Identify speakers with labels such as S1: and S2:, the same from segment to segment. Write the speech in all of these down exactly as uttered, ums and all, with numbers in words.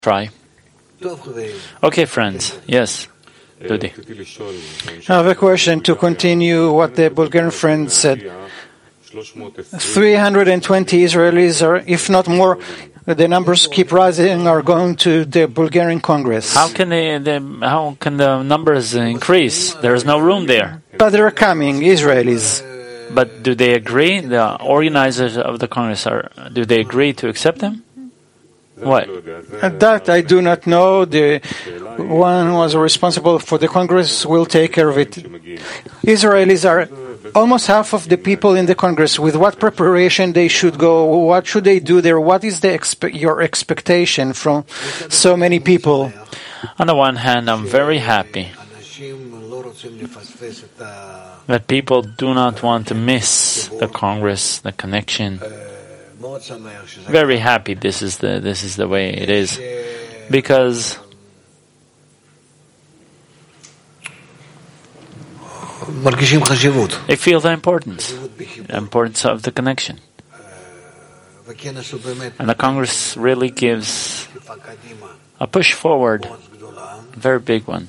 S1: Try. Okay, friends. Yes, Dudi.
S2: I have a question to continue what the Bulgarian friend said. three hundred twenty Israelis, or if not more, the numbers keep rising, are going to the Bulgarian Congress.
S1: How can they, they? How can the numbers increase? There is no room there.
S2: But they're coming, Israelis.
S1: But do they agree? The organizers of the Congress are. Do they agree to accept them? What?
S2: That I do not know. The one who was responsible for the Congress will take care of it. Israelis are almost half of the people in the Congress. With what preparation they should go? What should they do there? What is the expe- your expectation from so many people?
S1: On the one hand, I'm very happy that people do not want to miss the Congress, the connection. Very happy this is the this is the way it is, because they feel the importance, the importance of the connection, and the Congress really gives a push forward, a very big one.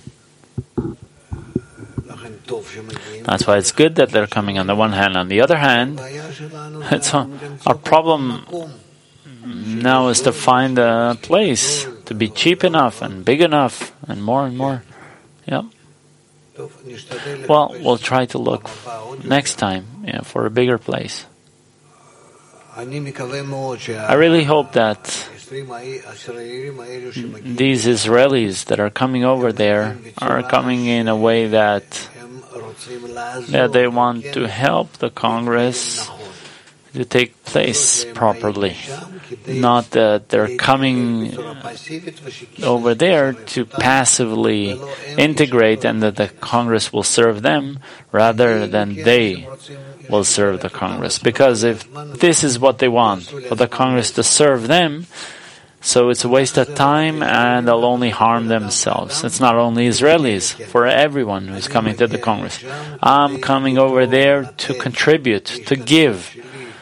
S1: That's why it's good that they're coming on the one hand. On the other hand, it's a, our problem now is to find a place to be cheap enough and big enough and more and more. Yep. Well, we'll try to look next time, you know, for a bigger place. I really hope that these Israelis that are coming over there are coming in a way that that they want to help the Congress to take place properly. Not that they're coming over there to passively integrate and that the Congress will serve them rather than they will serve the Congress. Because if this is what they want, for the Congress to serve them, so it's a waste of time and they'll only harm themselves. It's not only Israelis, for everyone who's coming to the Congress. I'm coming over there to contribute, to give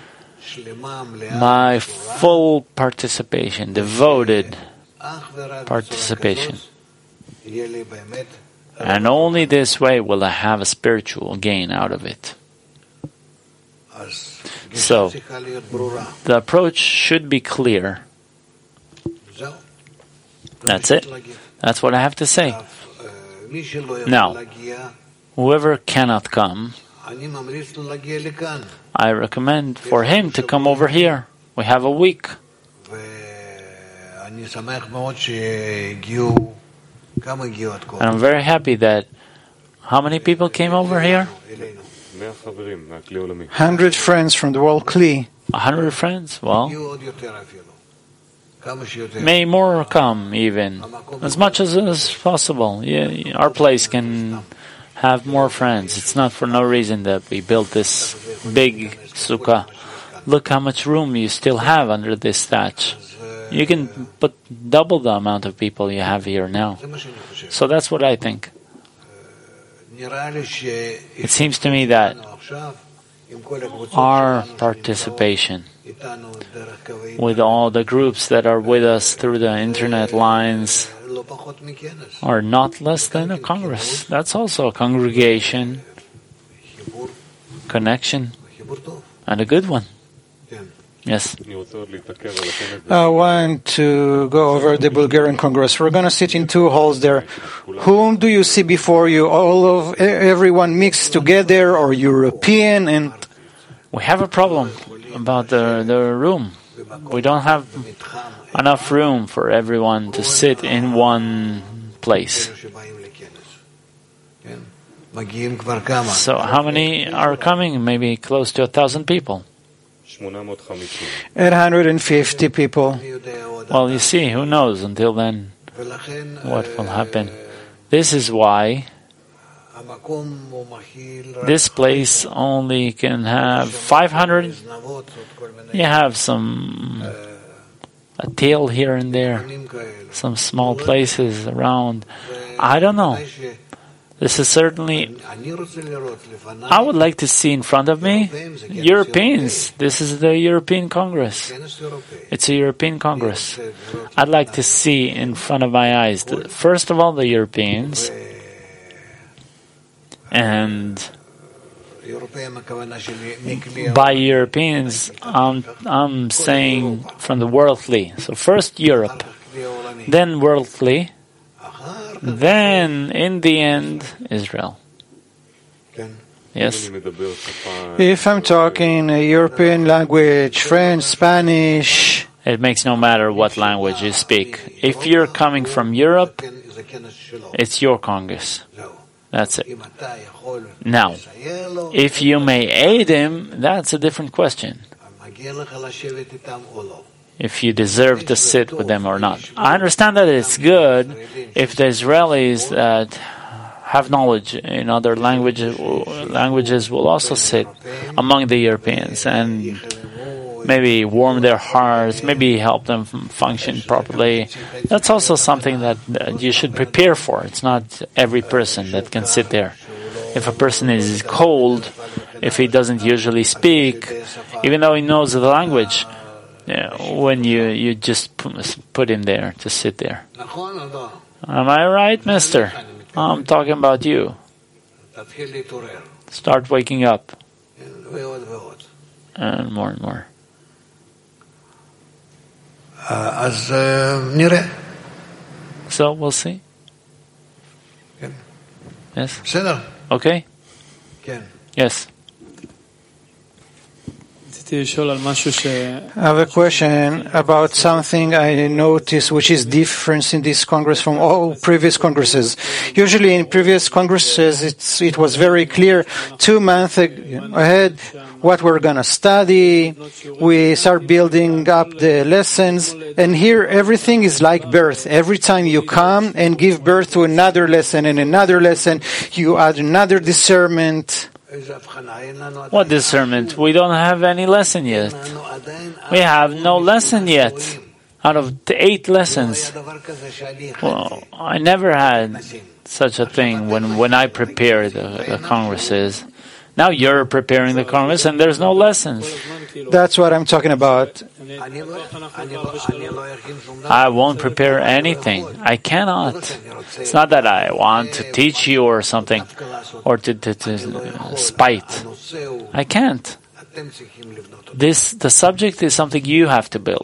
S1: my full participation, devoted participation. And only this way will I have a spiritual gain out of it. So, the approach should be clear. That's it. That's what I have to say. Now, whoever cannot come, I recommend for him to come over here. We have a week. And I'm very happy that how many people came over here?
S2: Hundred friends from the world Kli.
S1: A hundred friends? Well, may more come even, as much as is possible. Yeah, our place can have more friends. It's not for no reason that we built this big sukkah. Look how much room you still have under this thatch. You can put double the amount of people you have here now. So that's what I think. It seems to me that our participation with all the groups that are with us through the internet lines are not less than a Congress. That's also a congregation, connection, and a good one. Yes.
S2: I want to go over the Bulgarian Congress. We're going to sit in two halls there. Whom do you see before you? All of everyone mixed together, or European? And
S1: we have a problem about the the room. We don't have enough room for everyone to sit in one place. So how many are coming? Maybe close to a thousand people.
S2: eight hundred fifty people.
S1: Well, you see, who knows until then what will happen. This is why this place only can have five hundred. You have some a tail here and there, some small places around. I don't know. This is certainly, I would like to see in front of me Europeans. This is the European Congress. It's a European Congress. I'd like to see in front of my eyes, the, first of all, the Europeans, and by Europeans, I'm, I'm saying from the worldly. So first Europe, then worldly, then, in the end, Israel. Yes?
S2: If I'm talking a European language, French, Spanish...
S1: It makes no matter what language you speak. If you're coming from Europe, it's your Congress. That's it. Now, if you may aid him, that's a different question. If you deserve to sit with them or not. I understand that it's good if the Israelis that have knowledge in other languages languages will also sit among the Europeans and maybe warm their hearts, maybe help them function properly. That's also something that you should prepare for. It's not every person that can sit there. If a person is cold, if he doesn't usually speak, even though he knows the language, yeah, when you, you just put him there to sit there. Am I right, mister? I'm talking about you. Start waking up. And more and more. So we'll see. Yes? Okay? Yes.
S2: I have a question about something I noticed which is different in this Congress from all previous Congresses. Usually in previous Congresses it's, it was very clear two months ahead what we're going to study. We start building up the lessons, and here everything is like birth. Every time you come and give birth to another lesson and another lesson, you add another discernment.
S1: What discernment? We don't have any lesson yet. We have no lesson yet out of the eight lessons. Well, I never had such a thing when, when I prepared the, the Congresses. Now you're preparing the Congress and there's no lessons.
S2: That's what I'm talking about.
S1: I won't prepare anything. I cannot. It's not that I want to teach you or something, or to, to, to spite. I can't. This, the subject is something you have to build.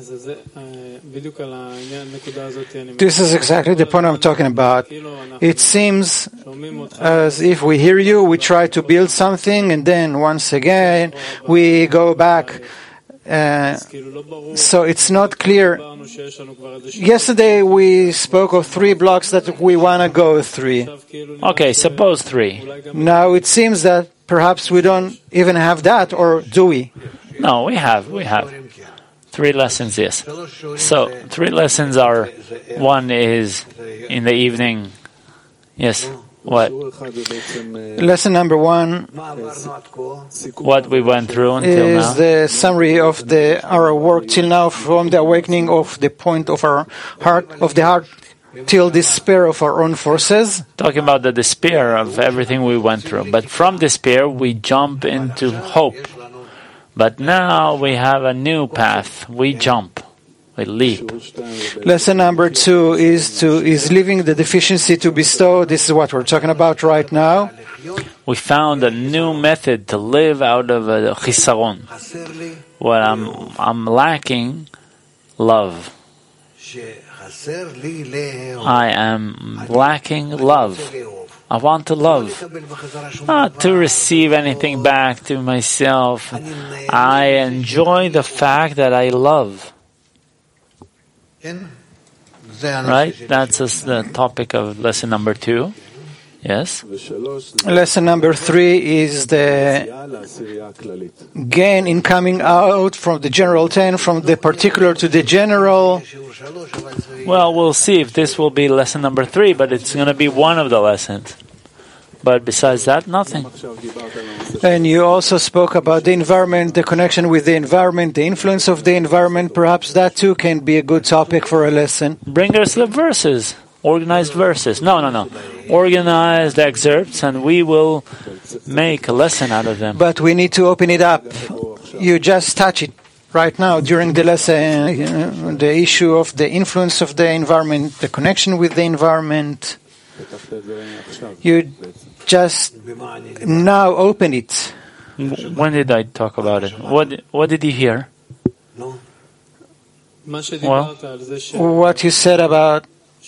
S2: This is exactly the point I'm talking about. It seems as if we hear you, we try to build something, and then once again we go back. Uh, so it's not clear. Yesterday we spoke of three blocks that we want to go through.
S1: Okay, suppose three.
S2: Now it seems that perhaps we don't even have that, or do we?
S1: No, we have, we have. Three lessons, yes. So, three lessons are, one is in the evening. Yes, what?
S2: Lesson number one,
S1: what we went through until
S2: is
S1: now.
S2: the summary of the our work till now, from the awakening of the point of our heart, of the heart, till despair of our own forces.
S1: Talking about the despair of everything we went through. But from despair, we jump into hope. But now we have a new path. We jump. We leap.
S2: Lesson number two is to is leaving the deficiency to bestow. This is what we're talking about right now.
S1: We found a new method to live out of a chisaron. What I'm, I'm lacking, love. I am lacking love. I want to love, not to receive anything back to myself. I enjoy the fact that I love. Right? That's a, the topic of lesson number two. Yes?
S2: Lesson number three is the gain in coming out from the general ten, from the particular to the general.
S1: Well, we'll see if this will be lesson number three, but it's going to be one of the lessons. But besides that, nothing.
S2: And you also spoke about the environment, the connection with the environment, the influence of the environment. Perhaps that too can be a good topic for a lesson.
S1: Bring us the verses. organized verses. No, no, no. Organized excerpts, and we will make a lesson out of them.
S2: But we need to open it up. You just touch it right now during the lesson, you know, the issue of the influence of the environment, the connection with the environment. You just now open it.
S1: When did I talk about it? What What did you hear? Well,
S2: what you said about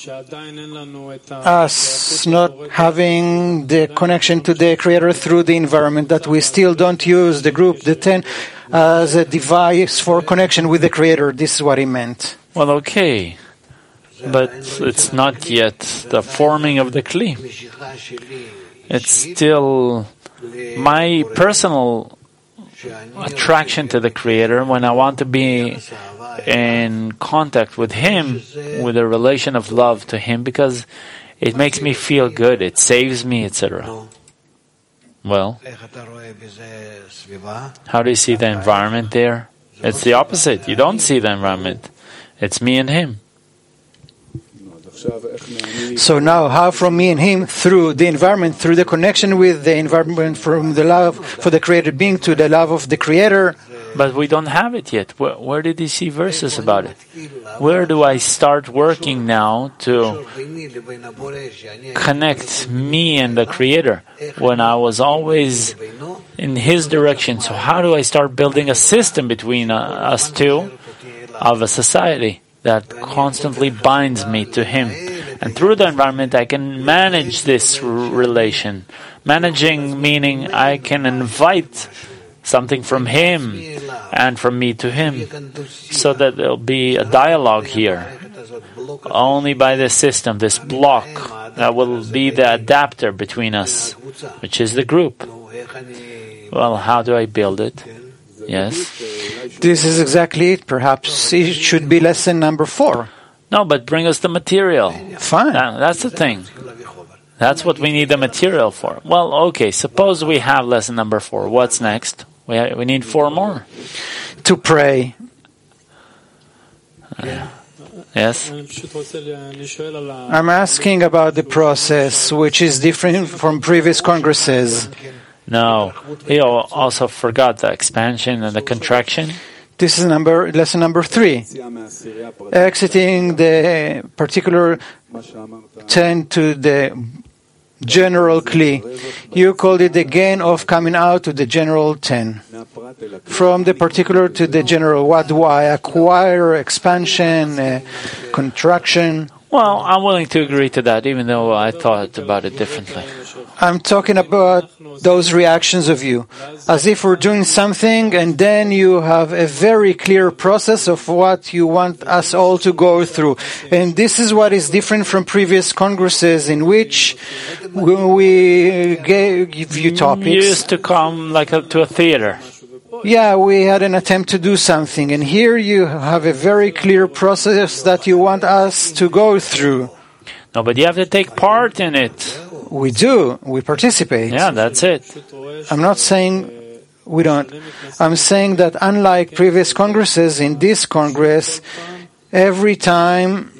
S2: us not having the connection to the Creator through the environment, that we still don't use the group, the ten, as a device for connection with the Creator. This is what he meant.
S1: Well, okay. But it's not yet the forming of the Kli. It's still my personal attraction to the Creator when I want to be in contact with Him, with a relation of love to Him, because it makes me feel good, it saves me, et cetera. Well, how do you see the environment there? It's the opposite. You don't see the environment. It's me and Him.
S2: So now, how from me and Him, through the environment, through the connection with the environment, from the love for the Creator being to the love of the Creator.
S1: But we don't have it yet. Where, where did you see verses about it? Where do I start working now to connect me and the Creator when I was always in His direction? So how do I start building a system between uh, us two of a society that constantly binds me to Him? And through the environment, I can manage this r- relation. Managing meaning I can invite something from Him and from me to Him, so that there'll be a dialogue here. Only by this system, this block, that will be the adapter between us, which is the group. Well, how do I build it? Yes?
S2: This is exactly it. Perhaps it should be lesson number four.
S1: No, but bring us the material.
S2: Fine.
S1: That, that's the thing. That's what we need the material for. Well, okay, suppose we have lesson number four. What's next? We ha- we need four more.
S2: To pray.
S1: Uh, yes?
S2: I'm asking about the process, which is different from previous congresses.
S1: No, he al- also forgot the expansion and the contraction.
S2: This is number lesson number three. Exiting the particular ten to the general Kli. You called it the gain of coming out to the general ten. From the particular to the general, what do I acquire? Expansion, uh, contraction?
S1: Well, I'm willing to agree to that, even though I thought about it differently.
S2: I'm talking about those reactions of you, as if we're doing something and then you have a very clear process of what you want us all to go through. And this is what is different from previous congresses in which we gave you topics.
S1: You used to come like a, to a theater.
S2: Yeah, we had an attempt to do something, and here you have a very clear process that you want us to go through.
S1: No, but you have to take part in it.
S2: We do. We participate.
S1: Yeah, that's it.
S2: I'm not saying we don't. I'm saying that unlike previous congresses, in this congress, every time,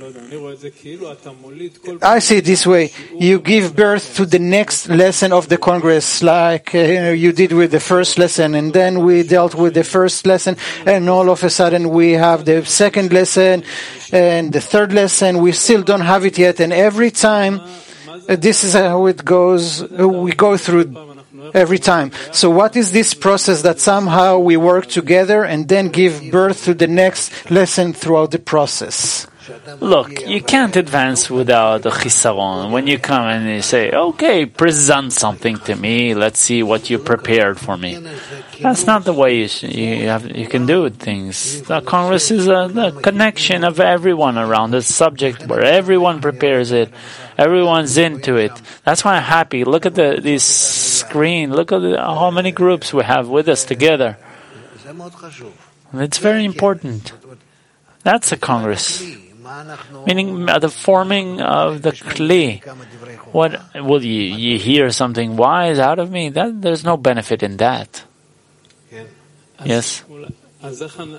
S2: I see it this way, you give birth to the next lesson of the congress, like uh, you did with the first lesson, and then we dealt with the first lesson, and all of a sudden we have the second lesson, and the third lesson, we still don't have it yet, and every time, uh, this is how it goes, uh, we go through every time. So what is this process that somehow we work together and then give birth to the next lesson throughout the process?
S1: Look, you can't advance without a chisaron. When you come and you say, okay, present something to me, let's see what you prepared for me. That's not the way you, sh- you, have, you can do things. The Congress is a, the connection of everyone around the subject where everyone prepares it. Everyone's into it. That's why I'm happy. Look at the this screen. Look at the, how many groups we have with us together. It's very important. That's a Congress. Meaning uh, the forming of the Kli. What will you, you hear something wise out of me? That there's no benefit in that. Yes.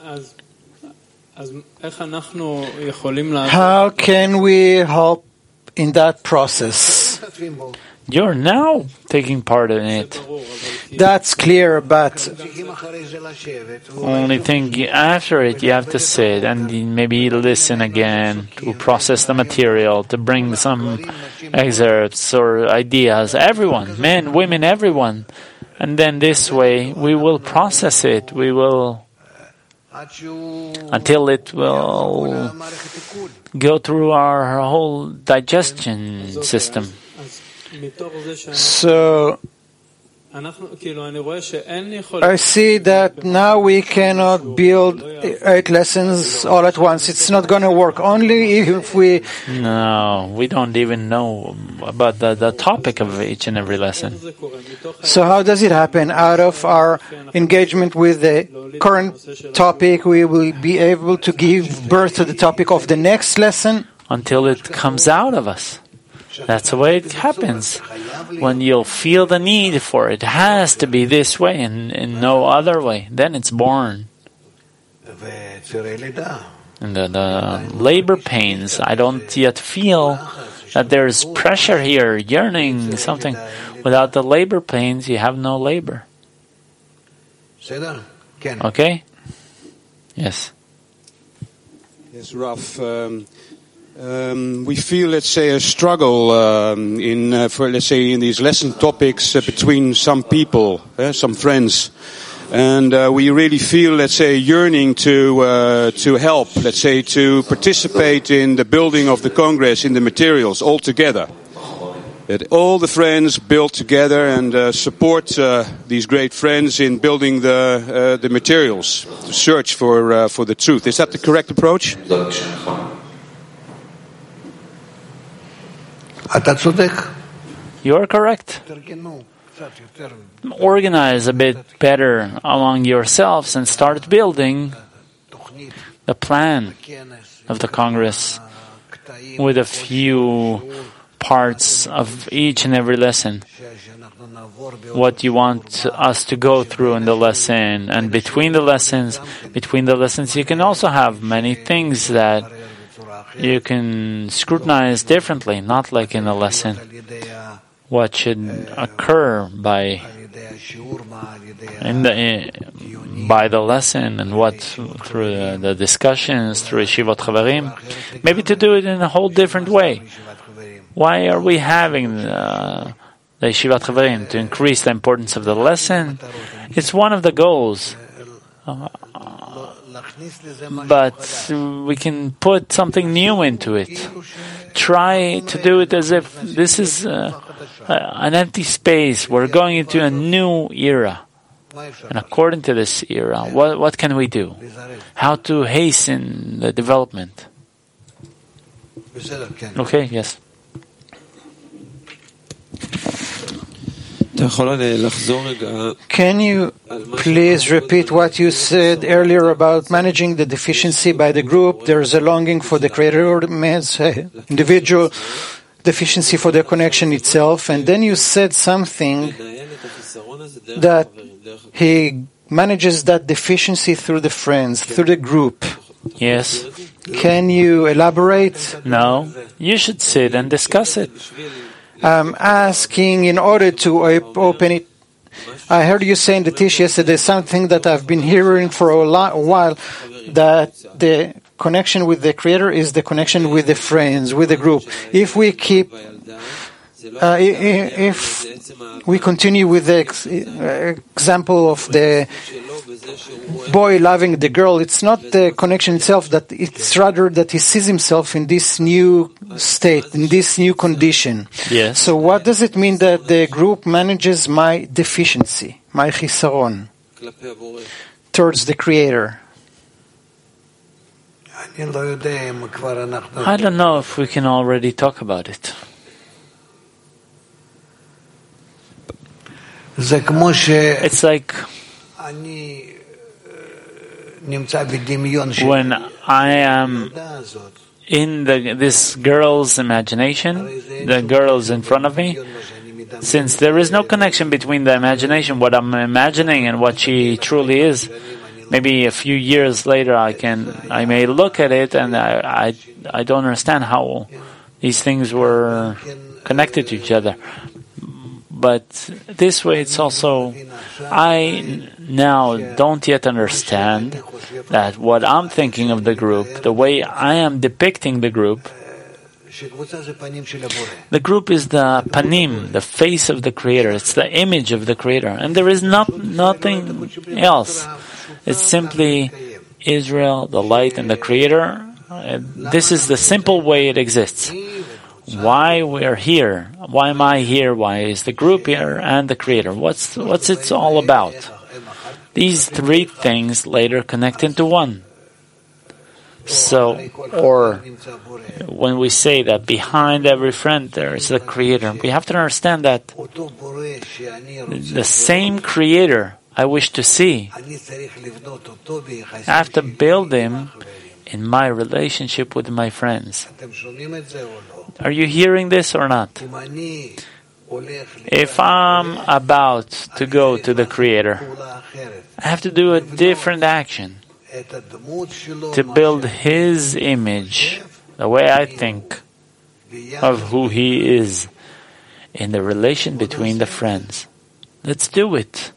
S2: How can we help in that process.
S1: You're now taking part in it.
S2: That's clear, but
S1: only thing after it, you have to sit and maybe listen again to process the material, to bring some excerpts or ideas. Everyone, men, women, everyone. And then this way, we will process it. We will, until it will go through our whole digestion system.
S2: So, I see that now we cannot build eight lessons all at once. It's not going to work. Only if we...
S1: No, we don't even know about the, the topic of each and every lesson.
S2: So how does it happen? Out of our engagement with the current topic, we will be able to give birth to the topic of the next lesson?
S1: Until it comes out of us. That's the way it happens. When you'll feel the need for it, it has to be this way and in no other way. Then it's born. And the, the labor pains, I don't yet feel that there's pressure here, yearning, something. Without the labor pains, you have no labor. Okay? Yes.
S3: Yes, Rav. Um, Um, we feel, let's say, a struggle um, in, uh, for, let's say, in these lesson topics uh, between some people, uh, some friends, and uh, we really feel, let's say, yearning to uh, to help, let's say, to participate in the building of the Congress, in the materials, all together. That all the friends build together and uh, support uh, these great friends in building the uh, the materials, to search for uh, for the truth. Is that the correct approach?
S1: You are correct. Organize a bit better among yourselves and start building the plan of the Congress with a few parts of each and every lesson. What you want us to go through in the lesson, and between the lessons, between the lessons, you can also have many things that you can scrutinize differently, not like in a lesson. What should occur by in the by the lesson, and what through the discussions, through Yeshivot Chavarim, maybe to do it in a whole different way. Why are we having uh, the Yeshivat Chavarim? To increase the importance of the lesson. It's one of the goals. Uh, But we can put something new into it. Try to do it as if this is uh, an empty space. We're going into a new era. And according to this era, what, what can we do? How to hasten the development? Okay, yes.
S2: Can you please repeat what you said earlier about managing the deficiency by the group? There's a longing for the creator, individual deficiency for the connection itself, and then you said something that he manages that deficiency through the friends, through the group.
S1: Yes.
S2: Can you elaborate?
S1: No. You should sit and discuss it.
S2: I'm asking in order to open it. I heard you say in the Tish yesterday something that I've been hearing for a while, that the connection with the Creator is the connection with the friends, with the group. If we keep, uh, if we continue with the ex- example of the boy loving the girl, it's not the connection itself, that it's rather that he sees himself in this new state, in this new condition.
S1: Yes.
S2: So what does it mean that the group manages my deficiency, my chisaron, towards the Creator?
S1: I don't know if we can already talk about it. It's like when I am in the, this girl's imagination, the girl's in front of me, since there is no connection between the imagination, what I'm imagining, and what she truly is. Maybe a few years later, I can, I may look at it and I, I, I don't understand how These things were connected to each other. But this way it's also, I now don't yet understand that what I'm thinking of the group, the way I am depicting the group, the group is the panim, the face of the Creator. It's the image of the Creator. And there is not, nothing else. It's simply Israel, the light, and the Creator. And this is the simple way it exists. Why we're here? Why am I here? Why is the group here and the Creator? What's what's it all about? These three things later connect into one. So, or when we say that behind every friend there is the Creator, we have to understand that the same Creator I wish to see, I have to build Him in my relationship with my friends. Are you hearing this or not? If I'm about to go to the Creator, I have to do a different action to build His image, the way I think of who He is, in the relation between the friends. Let's do it.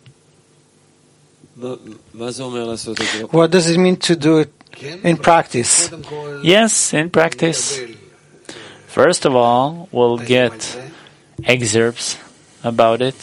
S2: What does it mean to do it in practice?
S1: Yes, in practice. First of all, we'll get excerpts about it,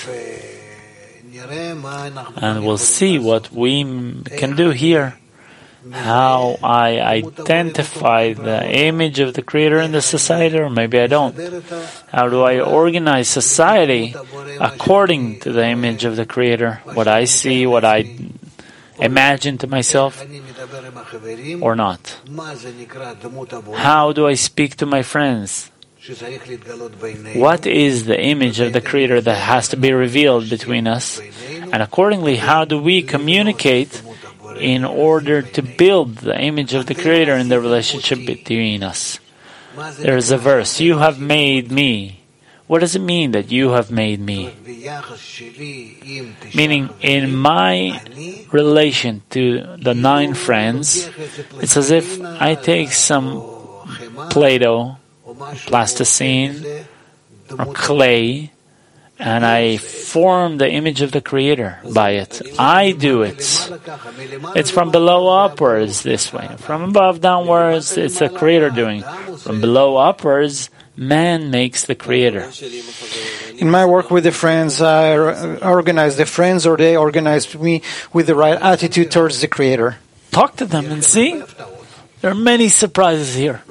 S1: and we'll see what we can do here. How I identify the image of the Creator in the society, or maybe I don't. How do I organize society according to the image of the Creator? What I see, what I imagine to myself, or not? How do I speak to my friends? What is the image of the Creator that has to be revealed between us? And accordingly, how do we communicate in order to build the image of the Creator in the relationship between us? There is a verse, you have made me. What does it mean that you have made me? Meaning, in my relation to the nine friends, it's as if I take some Play-Doh, plasticine, or clay, and I form the image of the Creator by it. I do it. It's from below upwards this way. From above downwards, it's the Creator doing. From below upwards, man makes the Creator.
S2: In my work with the friends, I organize the friends, or they organize me with the right attitude towards the Creator.
S1: Talk to them and see. There are many surprises here.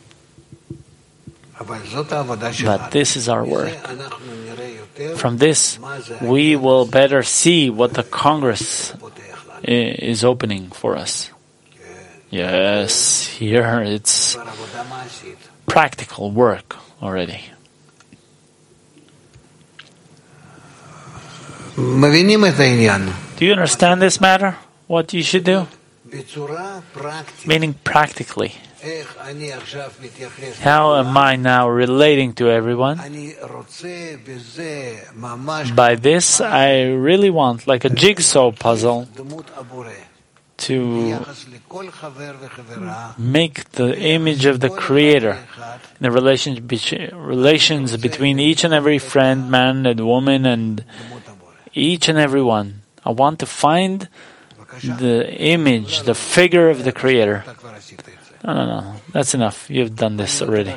S1: But this is our work. From this, we will better see what the Congress is opening for us. Yes, here it's practical work already. Do you understand this matter? What you should do? Meaning practically. How am I now relating to everyone? By this, I really want, like a jigsaw puzzle, to make the image of the Creator in the relations, relations between each and every friend, man and woman, and each and every one. I want to find the image, the figure of the Creator. No, no, no. That's enough. You've done this already.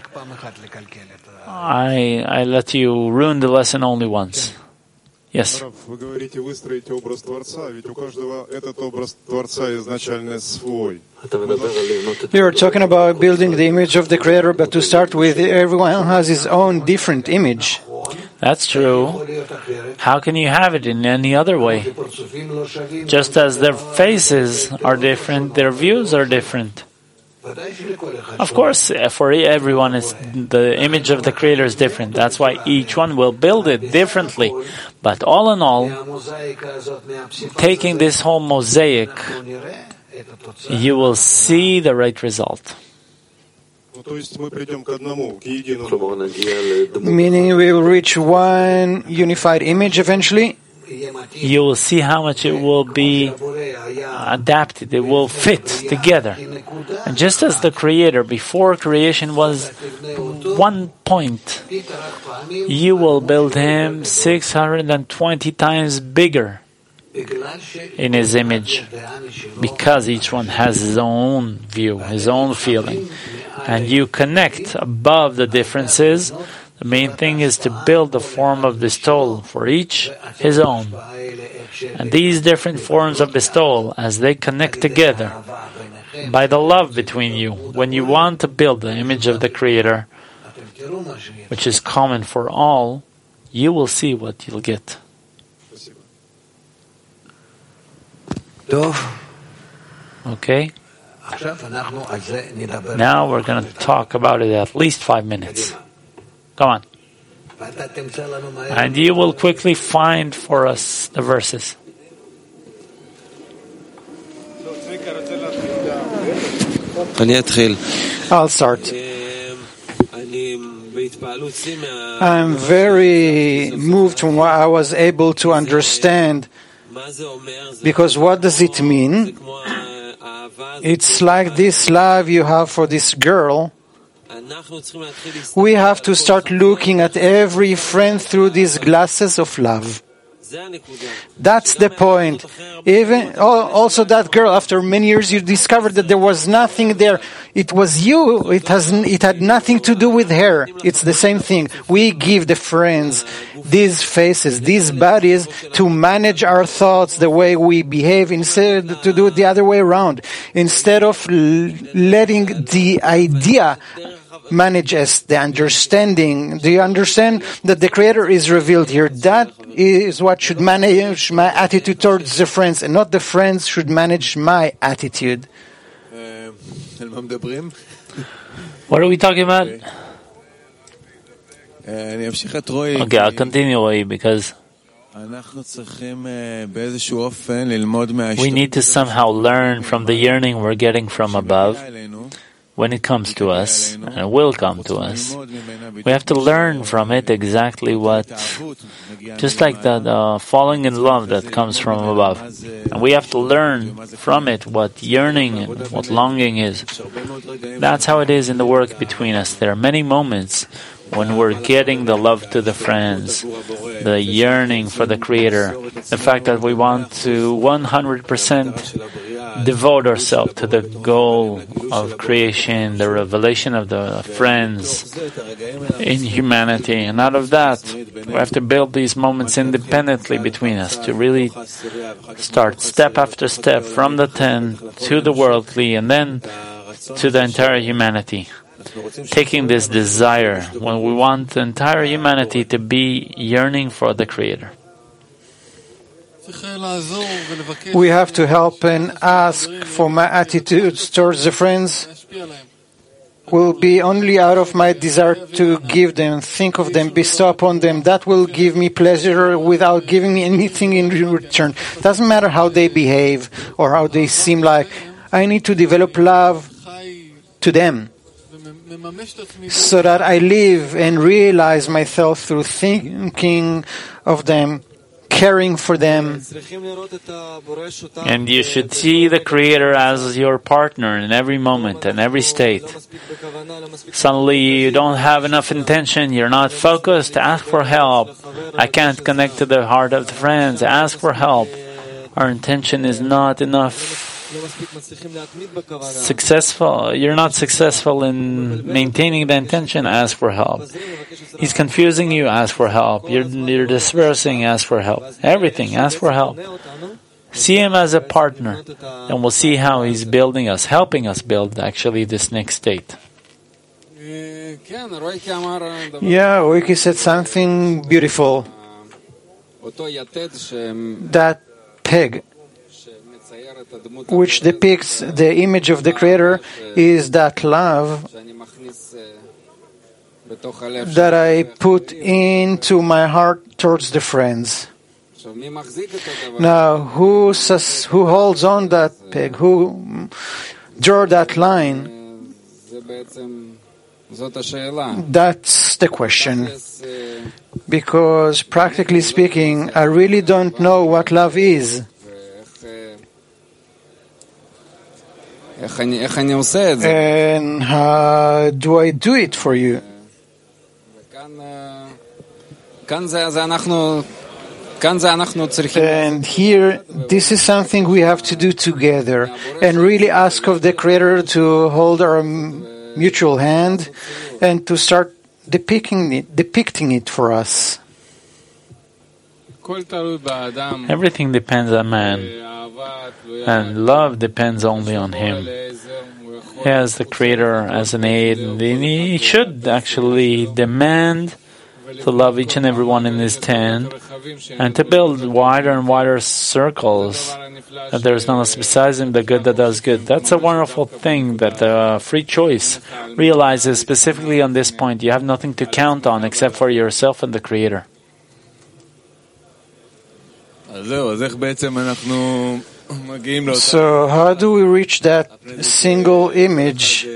S1: I I let you ruin the lesson only once. Yes.
S2: You are talking about building the image of the Creator, but to start with, everyone has his own different image.
S1: That's true. How can you have it in any other way? Just as their faces are different, their views are different. Of course, for everyone, it's, the image of the Creator is different. That's why each one will build it differently. But all in all, taking this whole mosaic, you will see the right result.
S2: Meaning we will reach one unified image eventually?
S1: You will see how much it will be adapted, it will fit together. And just as the Creator before creation was one point, you will build him six hundred twenty times bigger in his image, because each one has his own view, his own feeling, and you connect above the differences. The main thing is to build the form of bestowal for each his own. And these different forms of bestowal, as they connect together by the love between you, when you want to build the image of the Creator, which is common for all, you will see what you'll get. Okay? Now we're going to talk about it at least five minutes. Come on. And you will quickly find for us the verses.
S2: I'll start. I'm very moved from what I was able to understand, because what does it mean? It's like this love you have for this girl. We have to start looking at every friend through these glasses of love. That's the point. Even also that girl, after many years, you discovered that there was nothing there. It was you. It has. It had nothing to do with her. It's the same thing. We give the friends these faces, these bodies, to manage our thoughts the way we behave, instead to do it the other way around. Instead of letting the idea manage us, the understanding. Do you understand that the Creator is revealed here? That is what should manage my attitude towards the friends, and not the friends should manage my attitude.
S1: What are we talking about? Okay, I'll continue, Roy, because we need to somehow learn from the yearning we're getting from above. When it comes to us, and it will come to us, we have to learn from it exactly what, just like that uh, falling in love that comes from above. And we have to learn from it what yearning and what longing is. That's how it is in the work between us. There are many moments when we're getting the love to the friends, the yearning for the Creator, the fact that we want to one hundred percent devote ourselves to the goal of creation, the revelation of the friends in humanity. And out of that, we have to build these moments independently between us to really start step after step from the ten to the worldly and then to the entire humanity. Taking this desire when we want the entire humanity to be yearning for the Creator.
S2: We have to help and ask for my attitudes towards the friends will be only out of my desire to give them, think of them, bestow upon them. That will give me pleasure without giving me anything in return. Doesn't matter how they behave or how they seem like. I need to develop love to them, so that I live and realize myself through thinking of them, caring for them.
S1: And you should see the Creator as your partner in every moment and every state. Suddenly you don't have enough intention, you're not focused, ask for help. I can't connect to the heart of the friends, ask for help. Our intention is not enough successful. You're not successful in maintaining the intention, ask for help. He's confusing you, ask for help. You're, you're dispersing, ask for help. Everything, ask for help. See him as a partner, and we'll see how he's building us, helping us build actually this next state.
S2: Yeah, Oiki said something beautiful. That peg, which depicts the image of the Creator, is that love that I put into my heart towards the friends. Now, who sus- who holds on that peg? Who drew that line? That's the question. Because, practically speaking, I really don't know what love is. And how do I do it for you? And here, this is something we have to do together and really ask of the Creator to hold our mutual hand and to start depicting it, depicting it for us.
S1: Everything depends on man, and love depends only on him. He has the Creator as an aid, and he should actually demand to love each and every one in his tent, and to build wider and wider circles, that there is none else besides him, the good that does good. That's a wonderful thing that the free choice realizes specifically on this point. You have nothing to count on except for yourself and the Creator.
S2: So how do we reach that single image?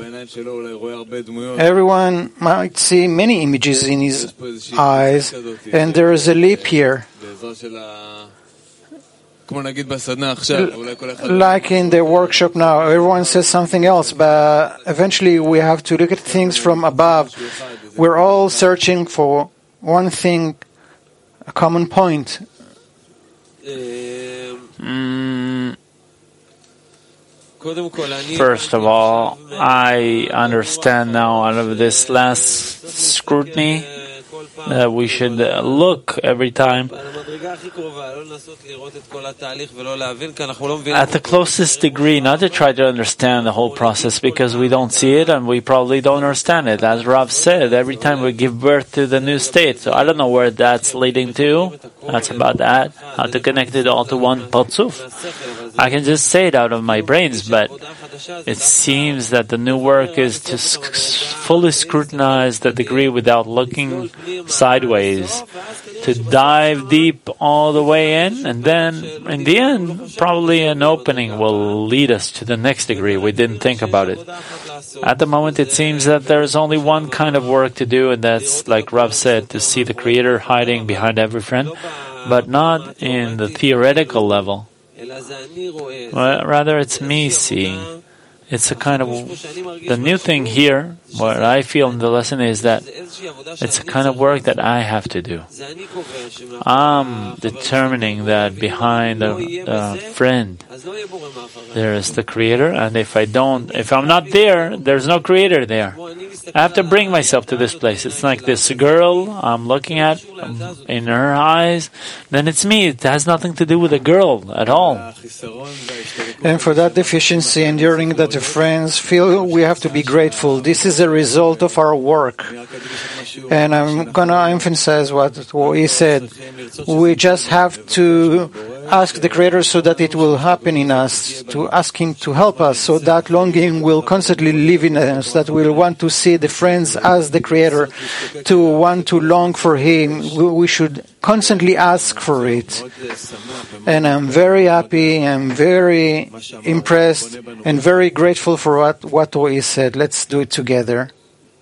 S2: Everyone might see many images in his eyes, and there is a leap here. Like in the workshop now, everyone says something else, but eventually we have to look at things from above. We're all searching for one thing, a common point.
S1: Mm. First of all, I understand now out of this last scrutiny that we should look every time at the closest degree, not to try to understand the whole process, because we don't see it and we probably don't understand it. As Rav said, every time we give birth to the new state. So I don't know where that's leading to. That's about that. How to connect it all to one Partzuf. I can just say it out of my brains, but it seems that the new work is to fully scrutinize the degree without looking sideways, to dive deep all the way in, and then in the end, probably an opening will lead us to the next degree. We didn't think about it. At the moment, it seems that there's only one kind of work to do, and that's, like Rav said, to see the Creator hiding behind every friend, but not in the theoretical level. Well, rather, it's me seeing. It's a kind of, the new thing here, what I feel in the lesson is that it's a kind of work that I have to do. I'm determining that behind a, a friend, there is the Creator, and if I don't, if I'm not there, there's no Creator there. I have to bring myself to this place. It's like this girl I'm looking at in her eyes, then it's me. It has nothing to do with the girl at all.
S2: And for that deficiency, enduring that the friends feel, we have to be grateful. This is a result of our work. And I'm going to emphasize what he said. We just have to ask the Creator so that it will happen in us, to ask Him to help us, so that longing will constantly live in us, that we'll want to see the friends as the Creator, to want to long for Him. We should constantly ask for it. And I'm very happy, I'm very impressed, and very grateful for what, what he said. Let's do it together.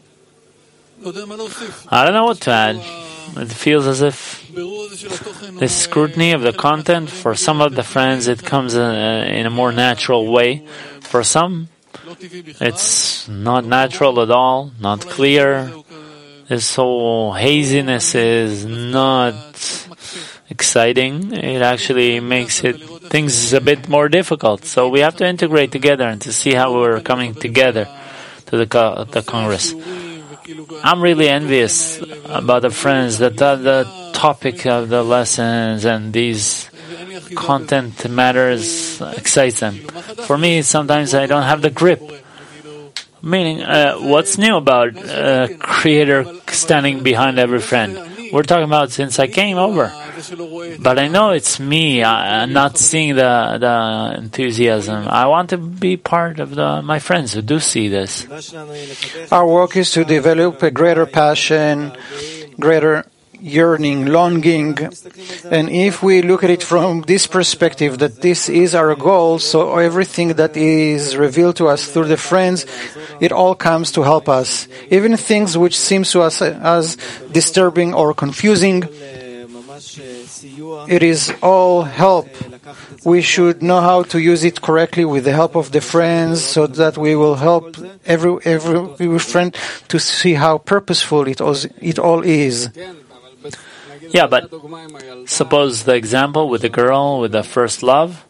S1: I don't know what to add. It feels as if the scrutiny of the content, for some of the friends, it comes in a, in a more natural way. For some, it's not natural at all, not clear. This whole haziness is not exciting. It actually makes it things a bit more difficult. So we have to integrate together and to see how we're coming together to the co- the Congress. I'm really envious about the friends that the, the topic of the lessons and these content matters excites them. For me, sometimes I don't have the grip. Meaning, uh, what's new about uh, Creator standing behind every friend? We're talking about since I came over. But I know it's me. I, I'm not seeing the the enthusiasm. I want to be part of the my friends who do see this.
S2: Our work is to develop a greater passion, greater yearning, longing, and if we look at it from this perspective, that this is our goal, so everything that is revealed to us through the friends, it all comes to help us. Even things which seem to us as disturbing or confusing, it is all help. We should know how to use it correctly with the help of the friends, so that we will help every every, every friend to see how purposeful it all, it all is.
S1: Yeah, but suppose the example with the girl with the first love.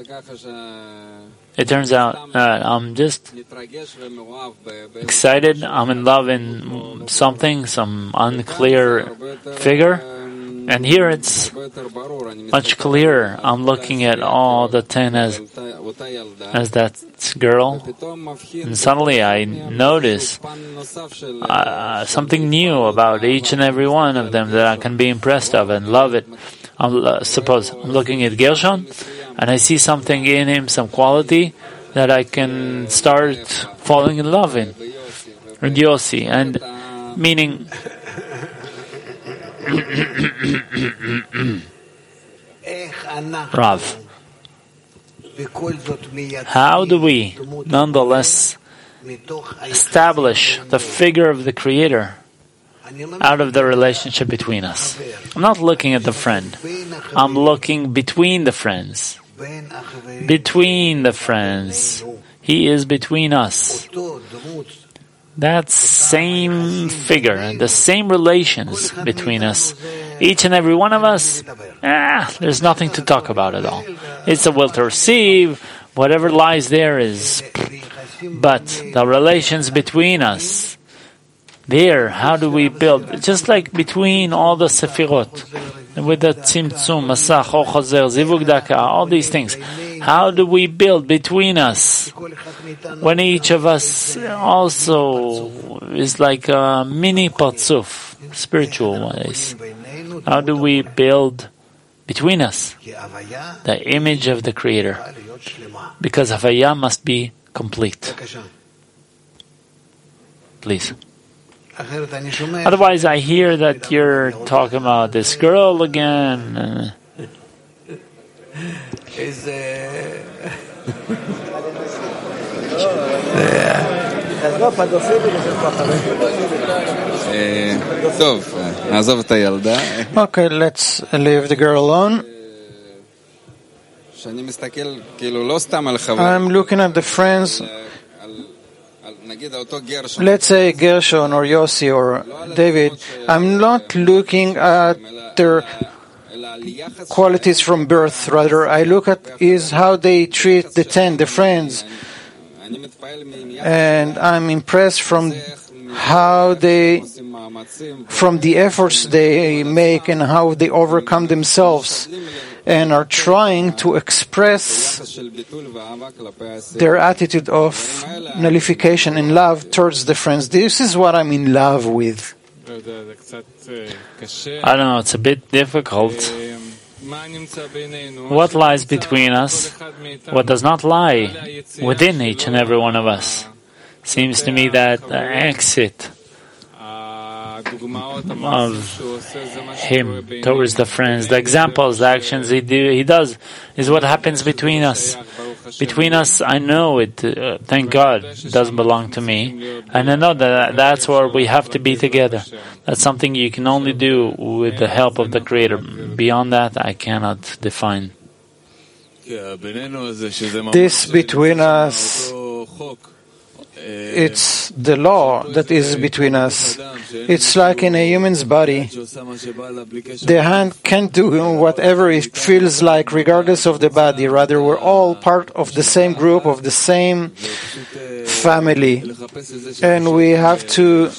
S1: It turns out uh, I'm just excited. I'm in love in something, some unclear figure. And here it's much clearer. I'm looking at all the ten as, as that girl. And suddenly I notice uh, something new about each and every one of them that I can be impressed of and love it. I'm, uh, suppose I'm looking at Gershon, and I see something in him, some quality that I can start falling in love in. And Yossi, and meaning Rav, how do we nonetheless establish the figure of the Creator out of the relationship between us? I'm not looking at the friend. I'm looking between the friends. Between the friends. He is between us. That same figure, the same relations between us, each and every one of us, ah, there's nothing to talk about at all. It's a will to receive, whatever lies there is. But the relations between us, there, how do we build? Just like between all the sefirot, with the tzimtzum, masach, or chazer, zivug daka, all these things. How do we build between us when each of us also is like a mini parzuf, spiritual ways? How do we build between us the image of the Creator? Because Havaya must be complete. Please. Otherwise, I hear that you're talking about this girl again.
S2: Okay, let's leave the girl alone. I'm looking at the friends. Let's say Gershon or Yossi or David. I'm not looking at their qualities from birth. Rather, I look at is how they treat the ten, the friends. And I'm impressed from how they, from the efforts they make and how they overcome themselves and are trying to express their attitude of nullification and love towards the friends. This is what I'm in love with.
S1: I don't know, it's a bit difficult. What lies between us? What does not lie within each and every one of us? Seems to me that the exit of him towards the friends, the examples, the actions he do, he does, is what happens between us. Between us, I know it. Uh, thank God, it doesn't belong to me, and I know that that's where we have to be together. That's something you can only do with the help of the Creator. Beyond that, I cannot define.
S2: This between us, it's the law that is between us. It's like in a human's body. The hand can't do whatever it feels like regardless of the body. Rather, we're all part of the same group, of the same family. And we have to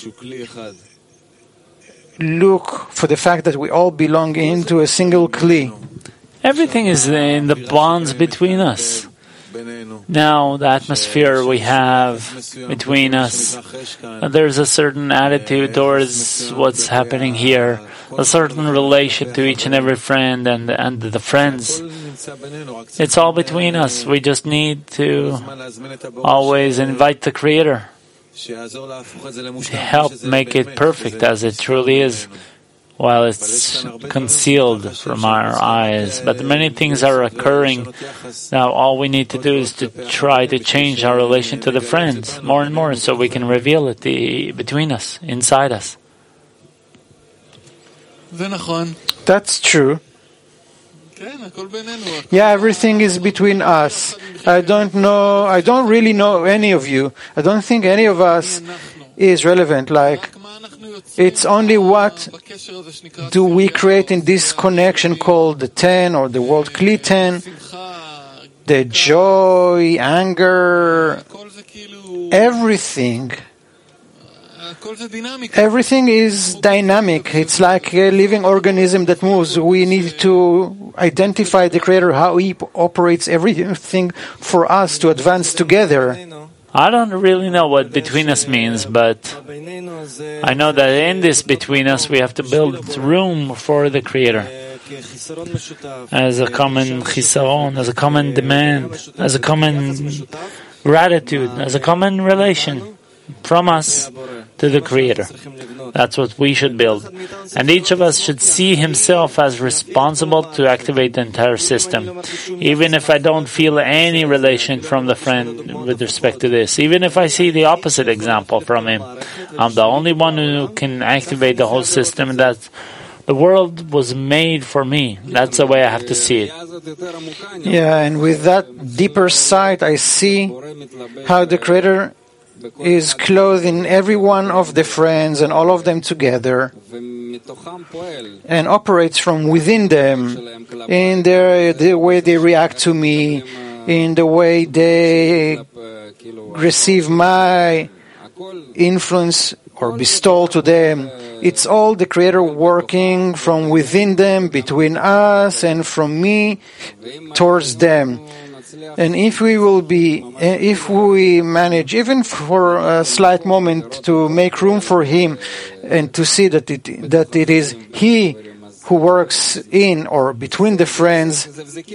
S2: look for the fact that we all belong into a single kli.
S1: Everything is in the bonds between us. Now, the atmosphere we have between us, there's a certain attitude towards what's happening here, a certain relation to each and every friend and, and the friends. It's all between us. We just need to always invite the Creator to help make it perfect as it truly is, while it's concealed from our eyes. But many things are occurring. Now all we need to do is to try to change our relation to the friends more and more so we can reveal it the, between us, inside us.
S2: That's true. Yeah, everything is between us. I don't know, I don't really know any of you. I don't think any of us is relevant. Like, it's only what do we create in this connection called the ten or the world Kli ten, the joy, anger, everything. Everything is dynamic. It's like a living organism that moves. We need to identify the Creator, how He operates everything for us to advance together.
S1: I don't really know what between us means, but I know that in this between us we have to build room for the Creator as a common chisaron, as a common demand, as a common gratitude, as a common relation from us to the Creator. That's what we should build. And each of us should see himself as responsible to activate the entire system. Even if I don't feel any relation from the friend with respect to this, even if I see the opposite example from him, I'm the only one who can activate the whole system. That the world was made for me. That's the way I have to see it.
S2: Yeah, and with that deeper sight, I see how the Creator is clothed in every one of the friends and all of them together and operates from within them in their, the way they react to me, in the way they receive my influence or bestow to them. It's all the Creator working from within them, between us, and from me towards them. And if we will be, if we manage, even for a slight moment, to make room for Him and to see that it, that it is He who works in or between the friends,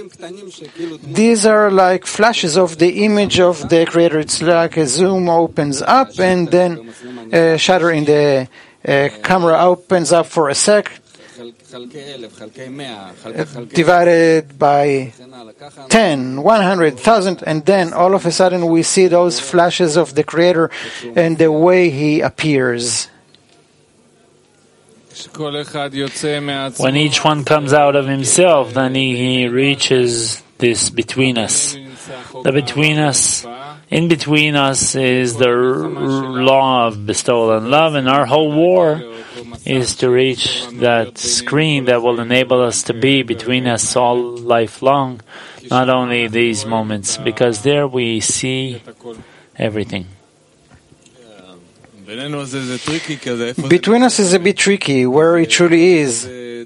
S2: these are like flashes of the image of the Creator. It's like a zoom opens up and then a shutter in the uh, camera opens up for a sec, divided by ten, one hundred, one thousand, and then all of a sudden we see those flashes of the Creator and the way He appears.
S1: When each one comes out of himself, then he, he reaches this between us. The between us, in between us is the law of bestowal and love, and our whole war is to reach that screen that will enable us to be between us all life long, not only these moments, because there we see everything.
S2: Between us is a bit tricky, where it truly is.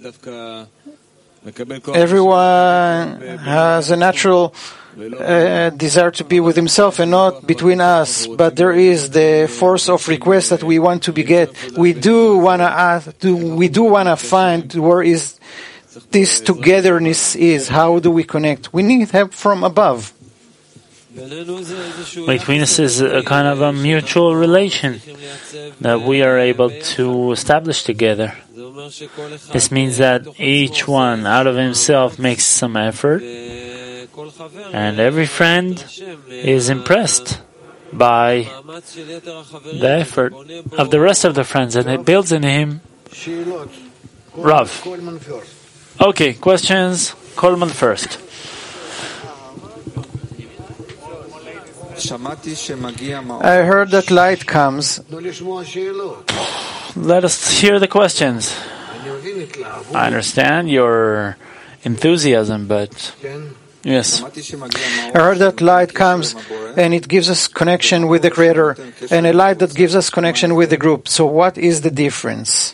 S2: Everyone has a natural uh, desire to be with himself and not between us, but there is the force of request that we want to be get. We do wanna ask, do, we do wanna find where is this togetherness is. How do we connect? We need help from above.
S1: Between us is a kind of a mutual relation that we are able to establish together. This means that each one out of himself makes some effort, and every friend is impressed by the effort of the rest of the friends, and it builds in him Rav. Okay, questions? Coleman first.
S2: I heard that light comes.
S1: Let us hear the questions. I understand your enthusiasm, but yes.
S2: I heard that light comes and it gives us connection with the Creator, and a light that gives us connection with the group. So what is the difference?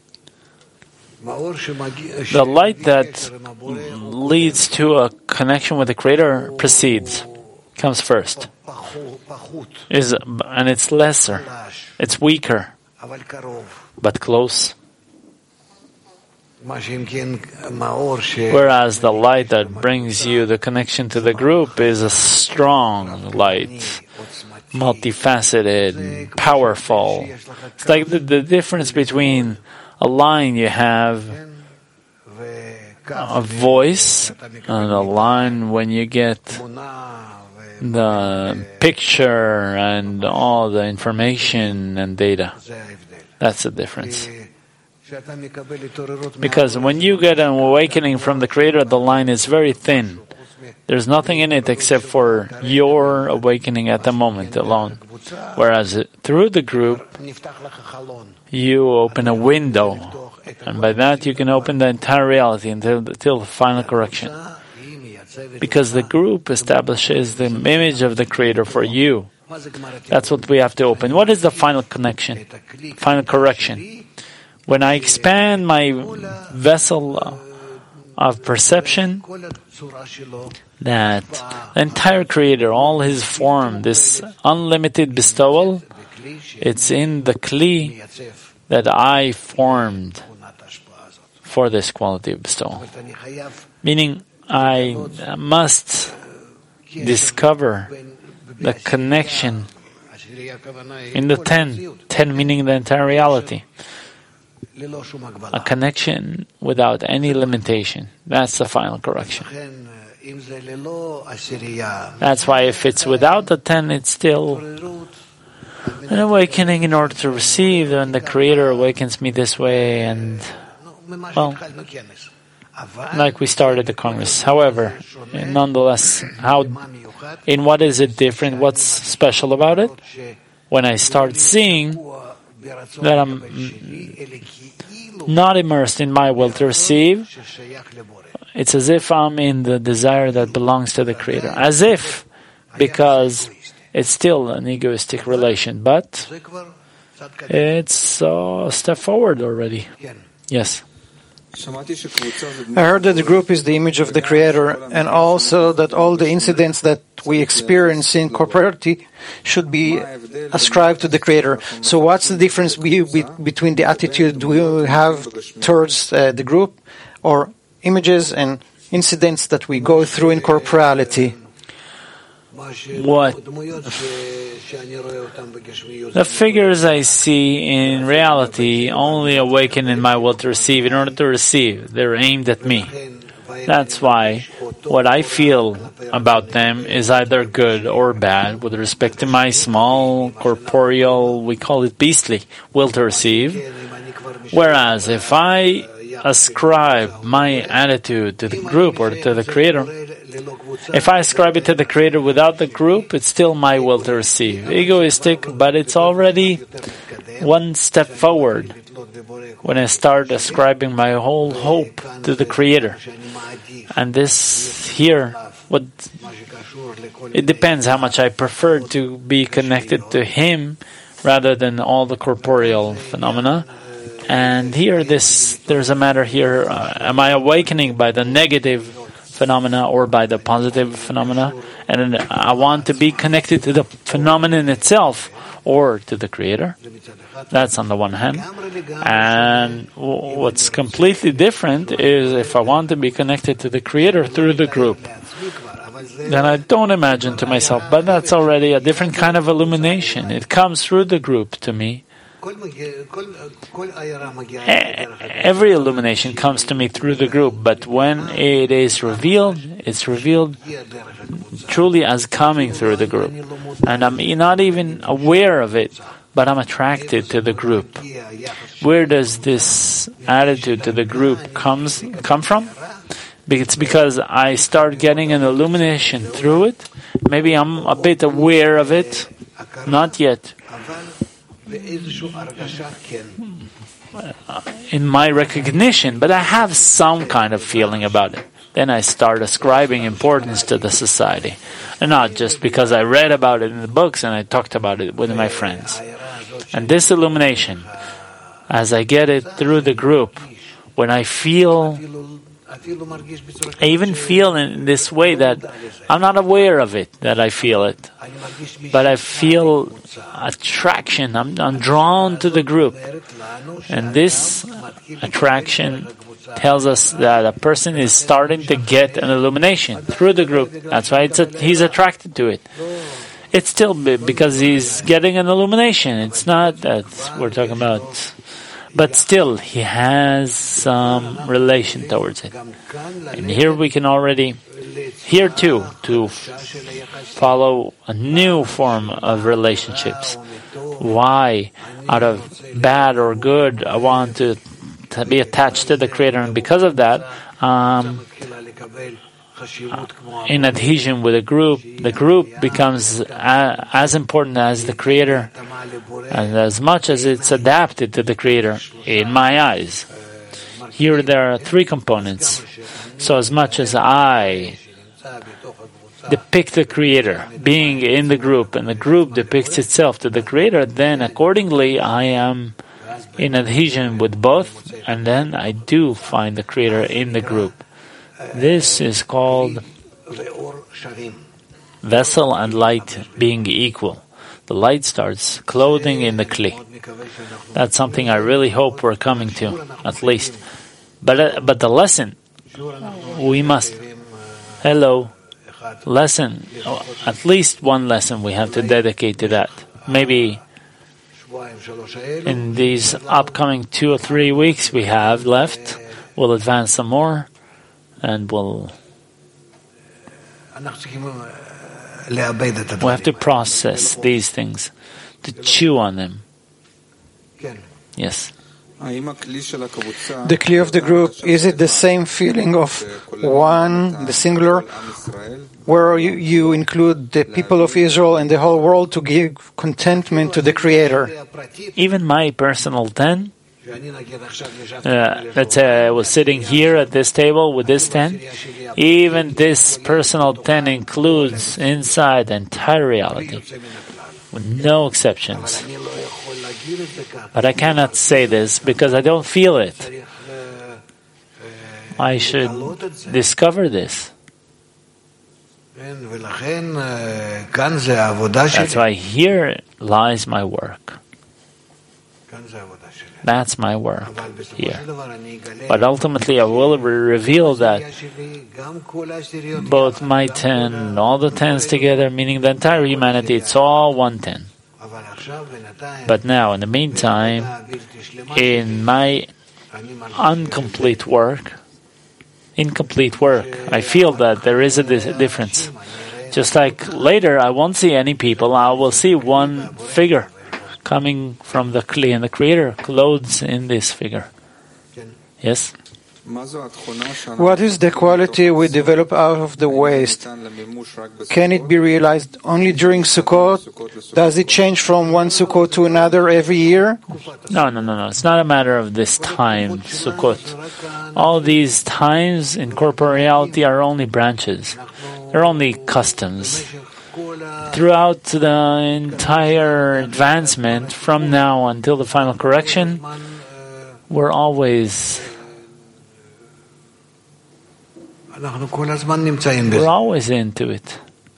S1: The light that leads to a connection with the Creator precedes, comes first. Is and it's lesser, it's weaker, but close. Whereas the light that brings you the connection to the group is a strong light, multifaceted, powerful. It's like the, the difference between a line you have, a voice, and a line when you get the picture and all the information and data. That's the difference. Because when you get an awakening from the Creator, the line is very thin. There's nothing in it except for your awakening at the moment alone. Whereas through the group, you open a window, and by that you can open the entire reality until, until the final correction. Because the group establishes the image of the Creator for you. That's what we have to open. What is the final connection? Final correction. When I expand my vessel of perception, that the entire Creator, all His form, this unlimited bestowal, it's in the Kli that I formed for this quality of bestowal. Meaning, I must discover the connection in the ten. Ten meaning the entire reality. A connection without any limitation. That's the final correction. That's why if it's without the ten, it's still an awakening in order to receive, and the Creator awakens me this way, and, well, like we started the Congress. However, nonetheless, how, in what is it different? What's special about it? When I start seeing that I'm not immersed in my will to receive, it's as if I'm in the desire that belongs to the Creator. As if, because it's still an egoistic relation, but it's a step forward already. Yes.
S2: I heard that the group is the image of the Creator, and also that all the incidents that we experience in corporeity should be ascribed to the Creator. So what's the difference be, be, between the attitude we have towards uh, the group, or images and incidents that we go through in corporality?
S1: What? The figures I see in reality only awaken in my will to receive. In order to receive, they're aimed at me. That's why what I feel about them is either good or bad with respect to my small, corporeal, we call it beastly, will to receive. Whereas if I ascribe my attitude to the group or to the Creator, if I ascribe it to the Creator without the group, it's still my will to receive. Egoistic, but it's already one step forward when I start ascribing my whole hope to the Creator. And this here, what it depends how much I prefer to be connected to Him rather than all the corporeal phenomena. And here, this there's a matter here. Uh, am I awakening by the negative phenomena or by the positive phenomena? And I want to be connected to the phenomenon itself or to the Creator. That's on the one hand. And what's completely different is if I want to be connected to the Creator through the group. Then I don't imagine to myself, but that's already a different kind of illumination. It comes through the group to me. Every illumination comes to me through the group, but when it is revealed, it's revealed truly as coming through the group. And I'm not even aware of it, but I'm attracted to the group. Where does this attitude to the group comes come from? It's because I start getting an illumination through it. Maybe I'm a bit aware of it, not yet. In my recognition, but I have some kind of feeling about it. Then I start ascribing importance to the society. And not just because I read about it in the books and I talked about it with my friends. And this illumination, as I get it through the group, when I feel, I even feel in this way that I'm not aware of it, that I feel it. But I feel attraction. I'm, I'm drawn to the group. And this attraction tells us that a person is starting to get an illumination through the group. That's why it's a, he's attracted to it. It's still because he's getting an illumination. It's not that we're talking about... But still, he has some relation towards it. And here we can already, here too, to follow a new form of relationships. Why, out of bad or good, I want to be attached to the Creator, and because of that, um, in adhesion with a group, the group becomes a, as important as the Creator, and as much as it's adapted to the Creator, in my eyes. Here there are three components. So as much as I depict the Creator being in the group, and the group depicts itself to the Creator, then accordingly I am in adhesion with both, and then I do find the Creator in the group. This is called vessel and light being equal. The light starts clothing in the Kli. That's something I really hope we're coming to, at least. But uh, but the lesson, we must, hello, lesson, at least one lesson we have to dedicate to that. Maybe in these upcoming two or three weeks we have left, we'll advance some more, and we'll we have to process these things, to chew on them. Yes.
S2: The Kli of the group, is it the same feeling of one, the singular, where you, you include the people of Israel and the whole world to give contentment to the Creator?
S1: Even my personal ten, uh, let's say I was sitting here at this table with this ten, even this personal ten includes inside the entire reality, with no exceptions. But I cannot say this because I don't feel it. I should discover this. That's why here lies my work. That's my work here. But ultimately I will reveal that both my ten and all the tens together, meaning the entire humanity, it's all one ten. But now, in the meantime, in my incomplete work, incomplete work, I feel that there is a difference. Just like later, I won't see any people, I will see one figure coming from the Kli, and the Creator clothes in this figure. Yes?
S2: What is the quality we develop out of the waste? Can it be realized only during Sukkot? Does it change from one Sukkot to another every year?
S1: No, no, no, no. It's not a matter of this time, Sukkot. All these times in corporeality are only branches. They're only customs. Throughout the entire advancement, from now until the final correction, we're always We're always into it.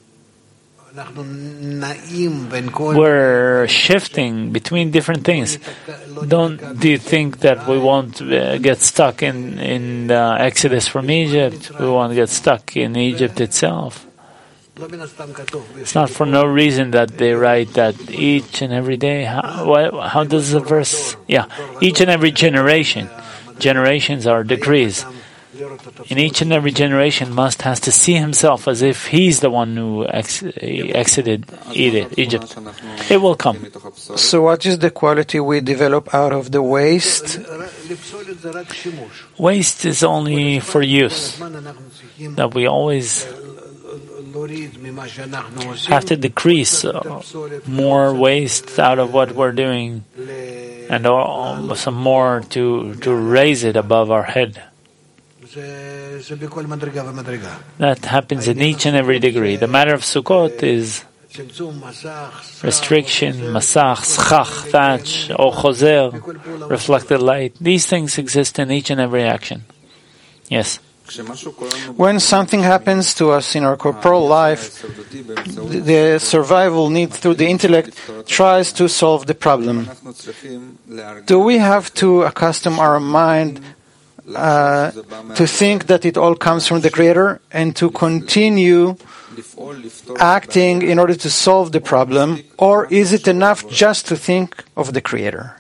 S1: We're shifting between different things. Don't do you think that we won't uh, get stuck in in the Exodus from Egypt? We won't get stuck in Egypt itself. It's not for no reason that they write that each and every day. How, what, how does the verse? Yeah, each and every generation. Generations are degrees. In each and every generation must has to see himself as if he's the one who ex- exited Egypt. It will come.
S2: So what is the quality we develop out of the waste?
S1: Waste is only for use. That we always have to decrease uh, more waste out of what we're doing, and uh, some more to, to raise it above our head. That happens in each and every degree. The matter of Sukkot is restriction, masach, schach, thatch, or chozer, reflected light. These things exist in each and every action. Yes.
S2: When something happens to us in our corporal life, the survival need through the intellect tries to solve the problem. Do we have to accustom our mind Uh, to think that it all comes from the Creator and to continue acting in order to solve the problem, or is it enough just to think of the Creator?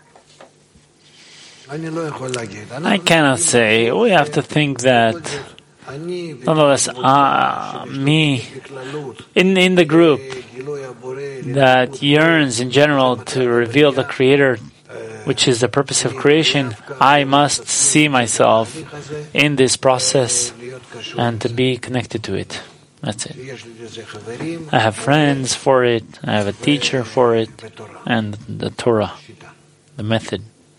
S1: I cannot say. We have to think that, nonetheless, uh, me, in, in the group that yearns in general to reveal the Creator which is the purpose of creation, I must see myself in this process and to be connected to it. That's it. I have friends for it, I have a teacher for it, and the Torah, the method.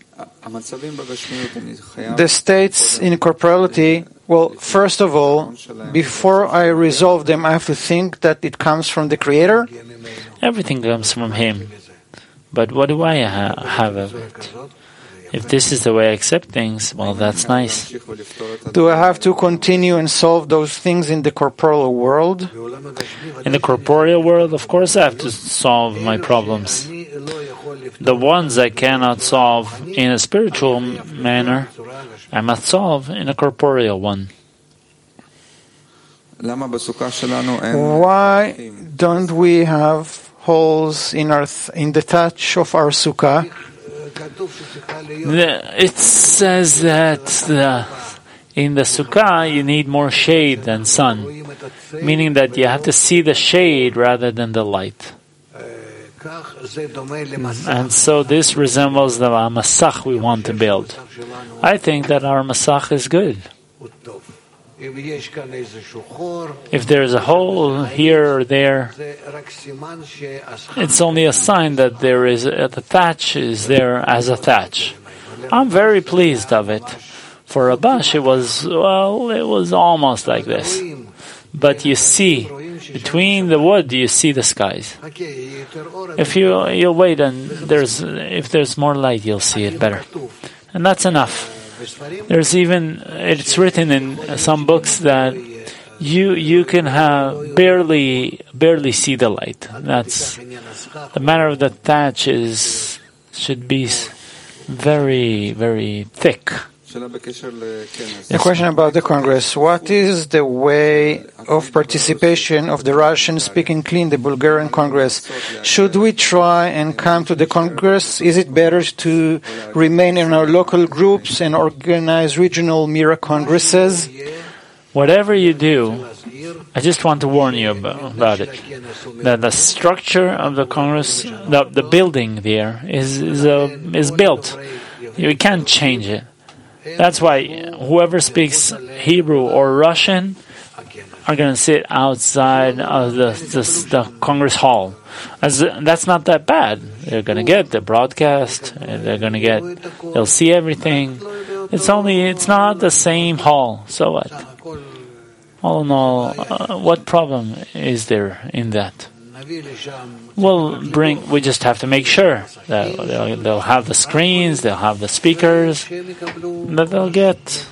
S2: The states in corporality, well, first of all, before I resolve them, I have to think that it comes from the Creator.
S1: Everything comes from Him. But what do I ha- have of it? If this is the way I accept things, well, that's nice.
S2: Do I have to continue and solve those things in the corporeal world?
S1: In the corporeal world, of course I have to solve my problems. The ones I cannot solve in a spiritual manner, I must solve in a corporeal one.
S2: Why don't we have holes in our th- in the thatch of our sukkah?
S1: The, it says that the, in the sukkah you need more shade than sun, meaning that you have to see the shade rather than the light. And so this resembles the masach we want to build. I think that our masach is good. If there's a hole here or there, it's only a sign that there is a, the thatch is there as a thatch. I'm very pleased of it. For Rabash, it was well, it was almost like this. But you see, between the wood, you see the skies. If you you wait and there's if there's more light, you'll see it better, and that's enough. There's even, it's written in some books that you you can have barely barely see the light. That's the matter of the thatch is should be very very thick.
S2: A question about the Congress. What is the way of participation of the Russian-speaking clean, the Bulgarian Congress? Should we try and come to the Congress? Is it better to remain in our local groups and organize regional Mira Congresses?
S1: Whatever you do, I just want to warn you about, about it. That the structure of the Congress, the, the building there, is is, uh, is built. You can't change it. That's why whoever speaks Hebrew or Russian are going to sit outside of the, the, the Congress Hall. As, that's not that bad. They're going to get the broadcast. They're going to get. They'll see everything. It's only. It's not the same hall. So what? All in all, uh, what problem is there in that? We'll bring. We just have to make sure that they'll, they'll have the screens, they'll have the speakers, that they'll get.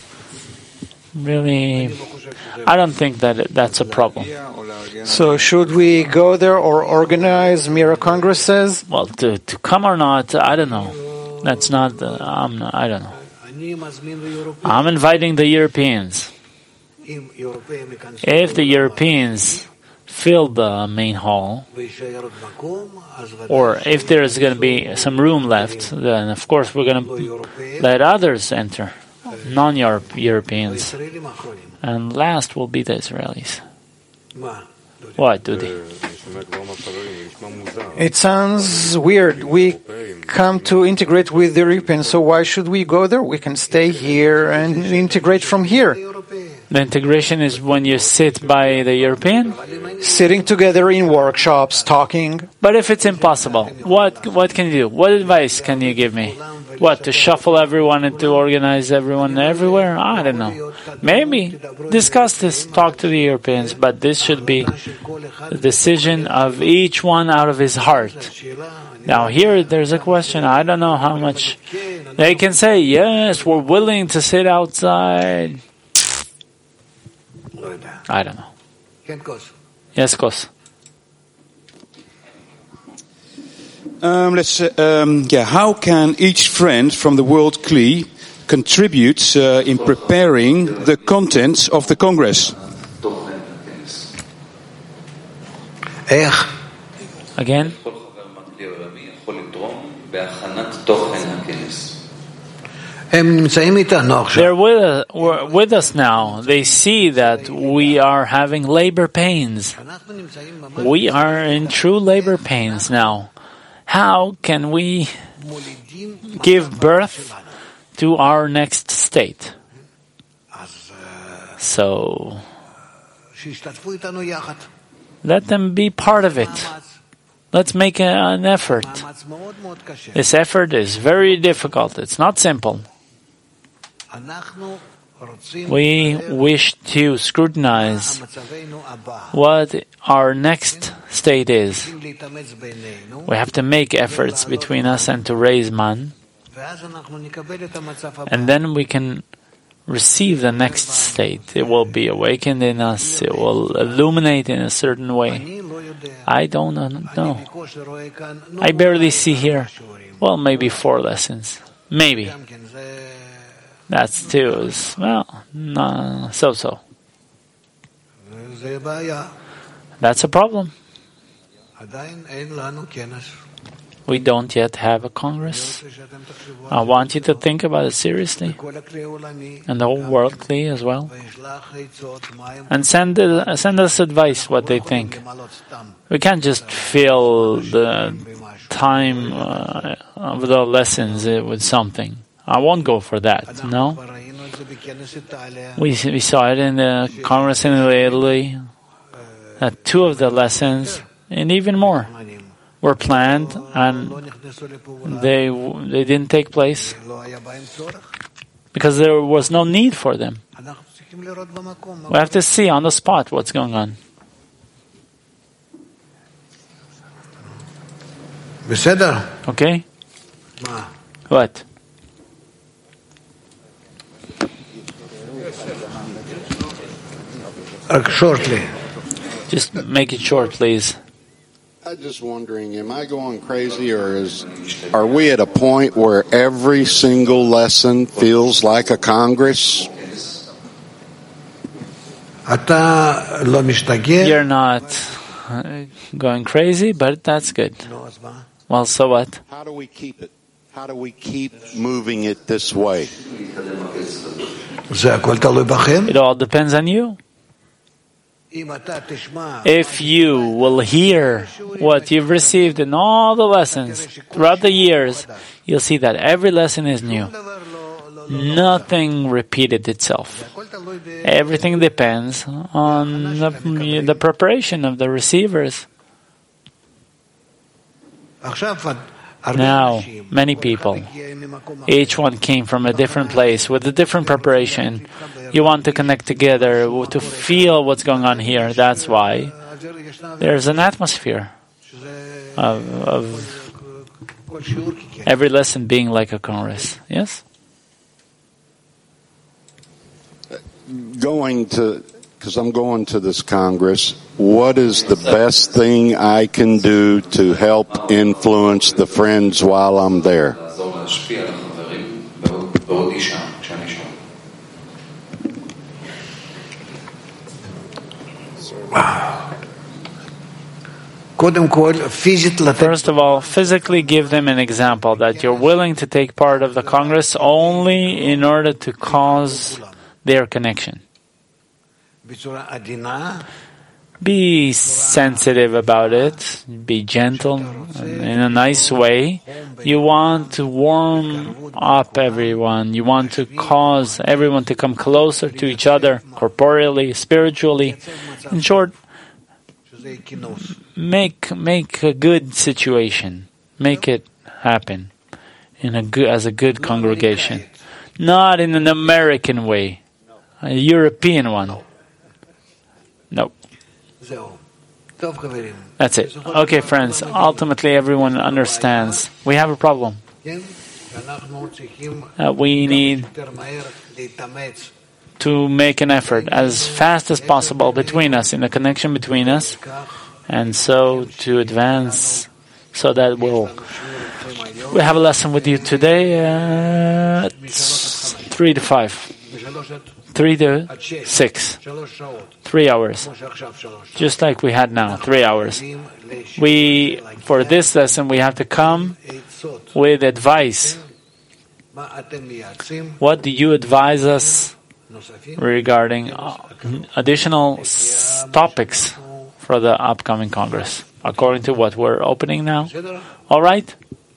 S1: Really, I don't think that it, that's a problem.
S2: So, should we go there or organize Mira Congresses?
S1: Well, to to come or not, I don't know. That's not. The, I'm. Not, I don't know. I'm inviting the Europeans. If the Europeans fill the main hall, or if there is going to be some room left, then of course we're going to let others enter, non-Europeans. And last will be the Israelis. What, Dudi?
S2: It sounds weird. We come to integrate with the Europeans, so why should we go there? We can stay here and integrate from here.
S1: The integration is when you sit by the European?
S2: Sitting together in workshops, talking.
S1: But if it's impossible, what what can you do? What advice can you give me? What, to shuffle everyone and to organize everyone everywhere? I don't know. Maybe. Discuss this, talk to the Europeans, but this should be the decision of each one out of his heart. Now here, there's a question. I don't know how much. They can say, yes, we're willing to sit outside. I don't know. Yes, Kos.
S3: Um, let's. Uh, um, yeah. How can each friend from the World Kli contribute uh, in preparing the contents of the Congress?
S1: Again. They're with us, we're with us now. They see that we are having labor pains. We are in true labor pains now. how can we give birth to our next state? So, let them be part of it. Let's make a, an effort. This effort is very difficult. It's not simple. We wish to scrutinize what our next state is. We have to make efforts between us and to raise man. And then we can receive the next state. It will be awakened in us. It will illuminate in a certain way. I don't know. I barely see here. Well, maybe four lessons. Maybe. That's two. Well, no, so-so. That's a problem. We don't yet have a Congress. I want you to think about it seriously, and the whole worldly as well, and send uh, send us advice what they think. We can't just fill the time uh, of the lessons uh, with something. I won't go for that. No, we we saw it in the Congress in Italy. That two of the lessons, and even more, were planned, and they they didn't take place because there was no need for them. We have to see on the spot what's going on. Okay? What?
S4: Shortly.
S1: Just make it short, please.
S5: I'm just wondering, am I going crazy, or is are we at a point where every single lesson feels like a Congress?
S1: You're not going crazy, but that's good. Well, so what?
S5: How do we keep it? How do we keep moving it this way?
S1: It all depends on you. If you will hear what you've received in all the lessons throughout the years, you'll see that every lesson is new. Nothing repeated itself. Everything depends on the, the preparation of the receivers. Now, many people, each one came from a different place with a different preparation. You want to connect together, to feel what's going on here. That's why there's an atmosphere of, of every lesson being like a Congress. Yes?
S5: Going to, because I'm going to this Congress, what is the best thing I can do to help influence the friends while I'm there?
S1: First of all, physically give them an example that you're willing to take part of the Congress only in order to cause their connection. Be sensitive about it. Be gentle in a nice way. You want to warm up everyone. You want to cause everyone to come closer to each other, corporeally, spiritually. In short, make make a good situation. Make it happen in a good as a good congregation, not in an American way, a European one. No. That's it. Okay, friends. Ultimately, everyone understands. We have a problem. Uh, we need to make an effort as fast as possible between us, in the connection between us, and so to advance so that we'll we have a lesson with you today at three to five. Three to six. Three hours. Just like we had now, three hours. We, for this lesson, we have to come with advice. What do you advise us regarding additional topics for the upcoming Congress? according to what we're opening now. All right?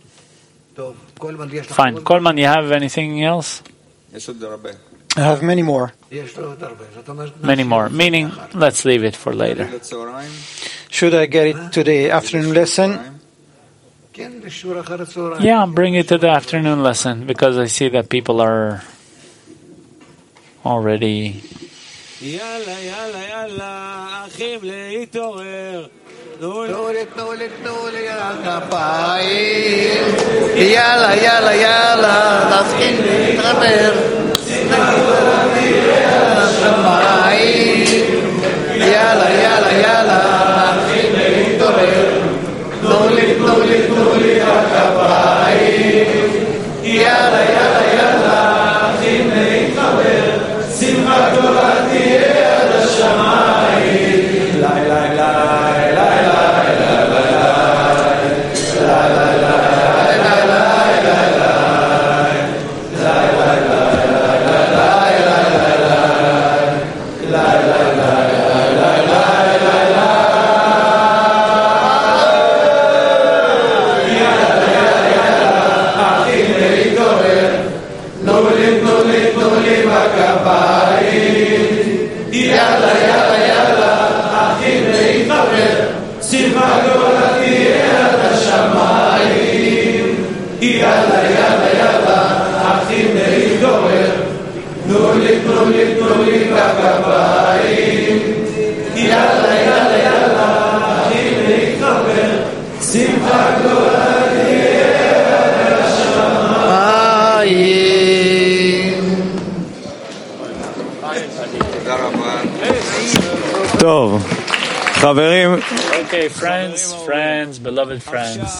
S1: Fine. Coleman, you have anything else?
S2: I have many more.
S1: Many more. Meaning, let's leave it for later.
S2: Should I get it to the afternoon lesson?
S1: Yeah, bring it to the afternoon lesson, because I see that people are already...
S4: תנו לי, תנו לי, תנו לי הכפיים. יאללה, יאללה, יאללה, נתחיל להתחבר. יאללה, יאללה, יאללה, נתחיל להתעורר. תנו לי, תנו לי, תנו לי הכפיים. יאללה, יאללה, יאללה, נתחיל להתחבר. שמחה גדולה תהיה עד השמיים. לילה, לילה.
S1: Okay, friends, friends, beloved friends.